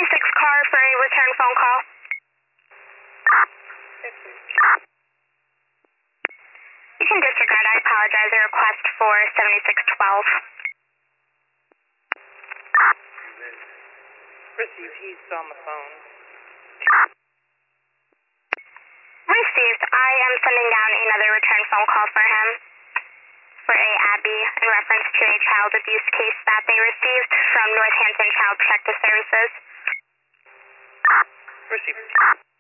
76 car for a return phone call. You can disregard. I apologize. A request for 7612. Received. He's on the phone. Received. I am sending down another return phone call for him. For a Abby in reference to a child abuse case that they received from Northampton Child Protective Services. Received.